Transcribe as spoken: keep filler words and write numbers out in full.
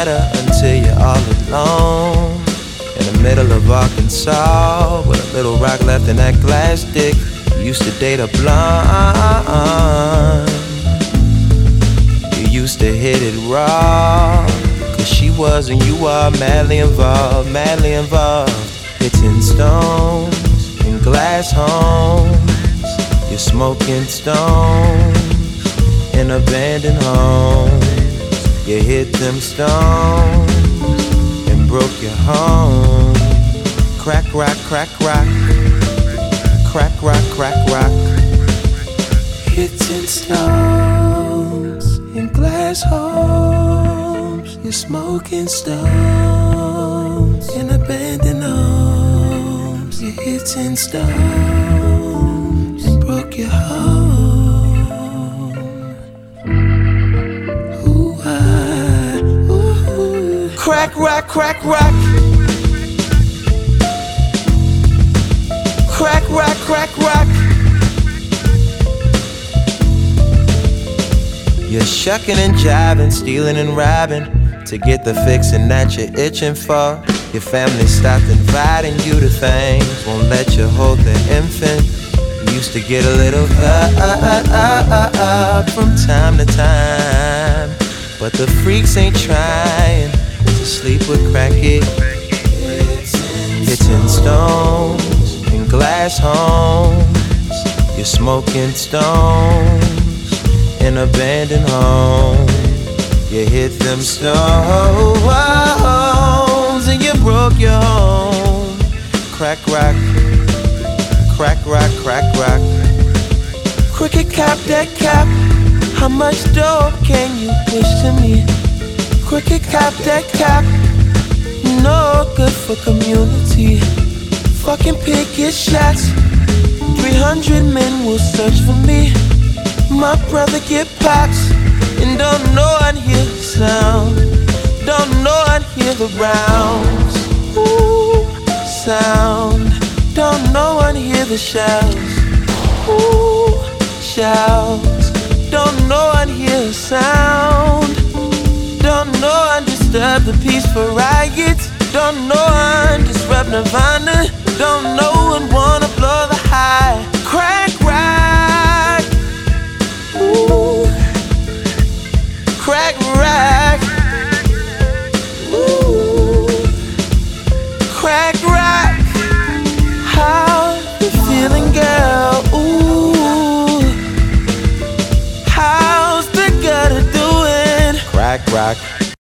matter until you're all alone in the middle of Arkansas with a little rock left in that glass dick. You used to date a blonde. You used to hit it raw, cause she was and you are madly involved, madly involved. Hitting stones in glass homes. You're smoking stones in abandoned homes. You hit them stones and broke your home. Crack, rock, crack, rock. Crack, rock, crack, rock. Hitting stones in glass homes. You're smoking stones in abandoned homes. You're hitting stones and broke your home. Ooh, I, ooh. Crack, rock, crack, rock. Crack, rock, crack, rock. You're shucking and jiving, stealing and robbing to get the fixin' that you're itching for. Your family stopped inviting you to things, won't let you hold the infant. You used to get a little uh, uh, uh, uh, uh, uh, from time to time, but the freaks ain't trying to sleep with crackhead. Hitting stones in glass homes. You're smoking stones in abandoned homes. You hit them stones and you broke your home. Crack, rock, crack, rock, crack, rock. Cricket cap, that cap. How much dope can you push to me? Cricket cap, that cap. No good for community. Fucking picket shots. three hundred men will search for me. My brother get pops and don't know I'd hear the sound. Don't know I'd hear the rounds. Ooh, sound. Don't know I'd hear the shouts. Ooh, shouts. Don't know I'd hear a sound. Don't know I'd disturb the peaceful riots. Don't know I'd disrupt Nirvana. Don't know I'd wanna blow the high. Crack rock. Ooh. Crack rock. Ooh. Crack rock.